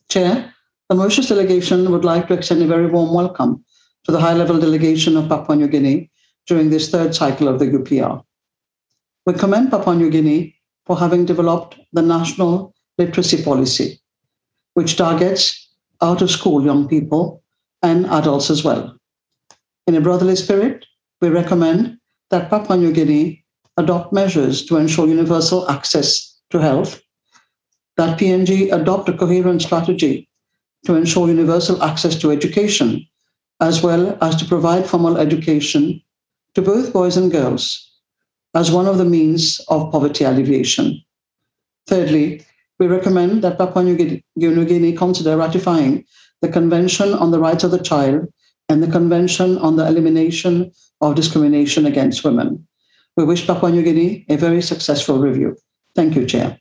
Chair, the Mauritius delegation would like to extend a very warm welcome to the high-level delegation of Papua New Guinea during this third cycle of the UPR. We commend Papua New Guinea for having developed the National Literacy Policy, which targets out-of-school young people and adults as well. In a brotherly spirit, we recommend that Papua New Guinea adopt measures to ensure universal access to health, that PNG adopt a coherent strategy to ensure universal access to education, as well as to provide formal education to both boys and girls as one of the means of poverty alleviation. Thirdly, we recommend that Papua New Guinea consider ratifying the Convention on the Rights of the Child and the Convention on the Elimination of Discrimination Against Women. We wish Papua New Guinea a very successful review. Thank you, Chair.